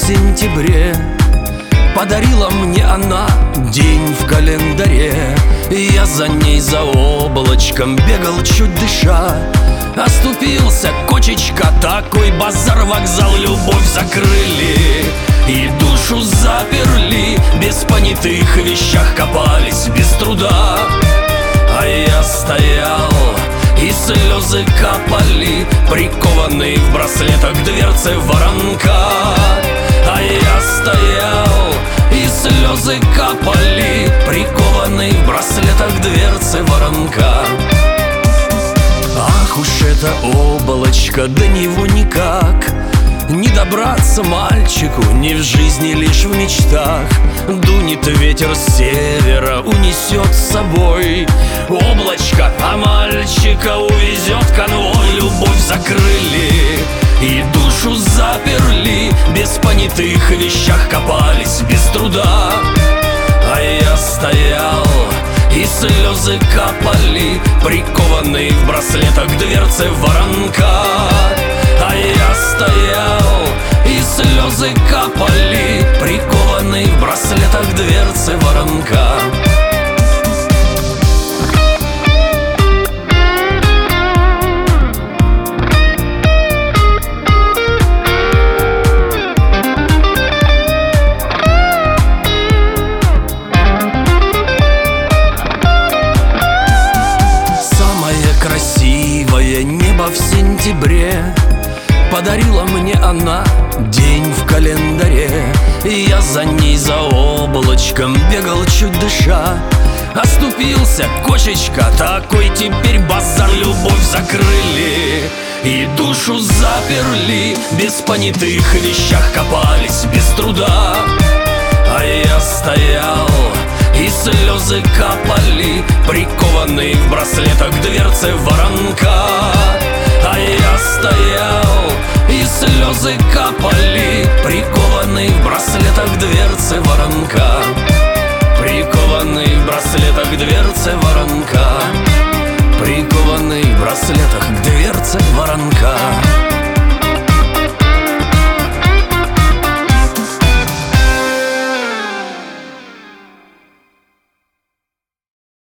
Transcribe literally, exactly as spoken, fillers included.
сентябре подарила мне она день в календаре. И я за ней, за облачком бегал, чуть дыша. Оступился, кочечка, такой базар, вокзал, любовь закрыли и душу заперли. Без понятых вещах копались без труда. А я стоял, и слезы капали, прикованный в браслетах к дверце воронка. А я стоял, и слезы капали, прикованный в браслетах к дверце воронка. Ах уж это облачко, до него никак не добраться мальчику, ни в жизни, лишь в мечтах. Дунет ветер с севера, унесет с собой облачко, а мальчика увезет конвой. Любовь закрыли и душу заперли, без понятых вещах копались без труда. А я стоял, и слезы капали, прикованный в браслетах к дверце воронка. А я стоял, и слезы капали, прикованный в браслетах к дверце воронка. Красивое небо в сентябре подарила мне она день в календаре. И я за ней, за облачком бегал, чуть дыша. Оступился, кочечка, такой теперь базар. Любовь закрыли и душу заперли, без понятых вещах копались без труда. А я стоял, и слезы капали, прикованный в браслетах к дверце воронка. А я стоял, и слезы капали, прикованный в браслетах к дверце воронка. Прикованный в браслетах к дверце воронка. Прикованный в браслетах к дверце воронка.